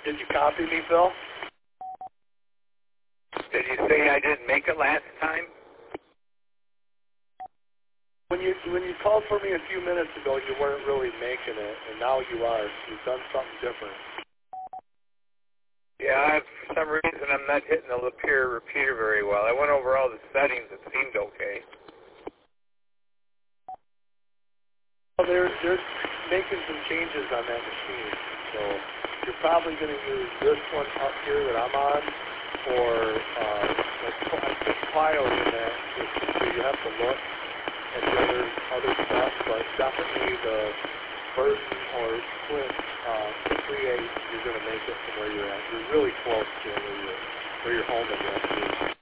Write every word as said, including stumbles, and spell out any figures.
Did you copy me, Phil? Did you say I didn't make it last time? When you when you called for me a few minutes ago, you weren't really making it, and now you are. You've done something different. Yeah, I, for some reason I'm not hitting the Lapeer repeater very well. I went over all the settings. It seemed okay. Well, they're, they're making some changes on that machine, so you're probably going to use this one up here that I'm on, or uh, like I put files in that, so you have to look at the other, other stuff, but definitely the Burton or Flint uh, three eight, you're going to make it from where you're at. You're really close to where you're, where your home address is.